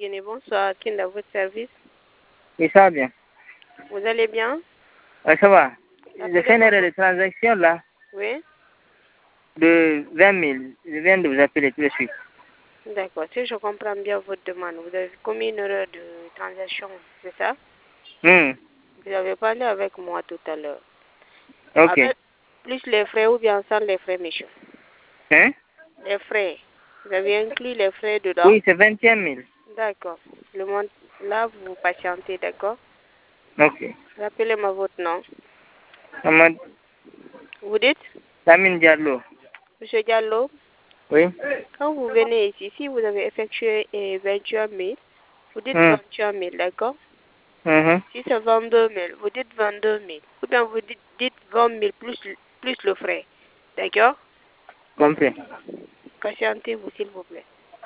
Guinée, bonsoir. Qui est à votre service? Oui, ça va bien. Vous allez bien? Oui, ça va. Appelez-moi. J'ai fait une erreur de transaction là, Oui? de 20 000. Je viens de vous appeler tout de suite. D'accord. Si je comprends bien votre demande, vous avez commis une erreur de transaction, c'est ça? Hmm. Vous avez parlé avec moi tout à l'heure. Ok. Avec plus les frais ou bien sans les frais, monsieur? Hein? Les frais. Vous avez inclus les frais dedans? Oui, c'est 21 000. D'accord. Là, vous patientez, d'accord? Ok. Rappelez-moi votre nom. Ahmad Vous dites? Lamine Diallo. Monsieur Diallo, Oui. quand vous venez ici, si vous avez effectué 28 000, vous dites Hmm. 28 000, d'accord? Mhm. Si c'est 22 000, vous dites 22 000. Ou bien vous dites 20 000 plus le frais. D'accord? Compris. Patientez-vous, s'il vous plaît.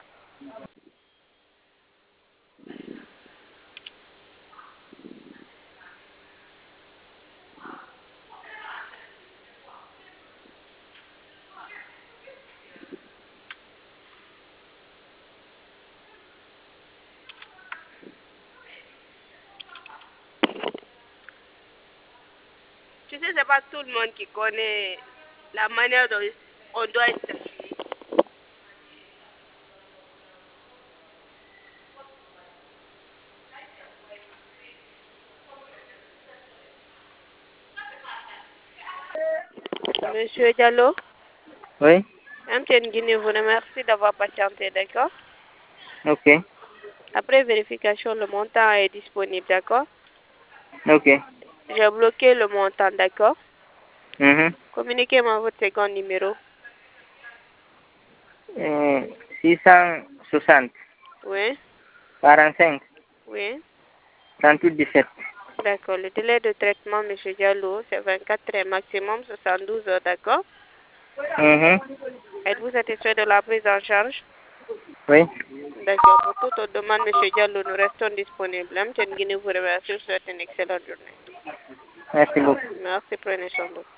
Tu sais, c'est pas tout le monde qui connaît la manière dont on doit être. Monsieur Diallo, Oui. MTN Guinée vous remercie d'avoir patienté, d'accord? Ok. Après vérification, le montant est disponible, d'accord? Ok. J'ai bloqué le montant, d'accord? Mhm. Communiquez-moi votre second numéro. 660 Oui, 45 oui. 38 17. D'accord. Le délai de traitement, monsieur Diallo, c'est 24 heures, maximum 72 heures, d'accord? Mhm. Êtes-vous satisfait de la prise en charge? Oui. D'accord. Pour toute autre demande, monsieur Diallo, nous restons disponibles. MTN Guinée vous remercie. Je vous souhaite une excellente journée. Merci beaucoup. Merci, prenez soin de vous.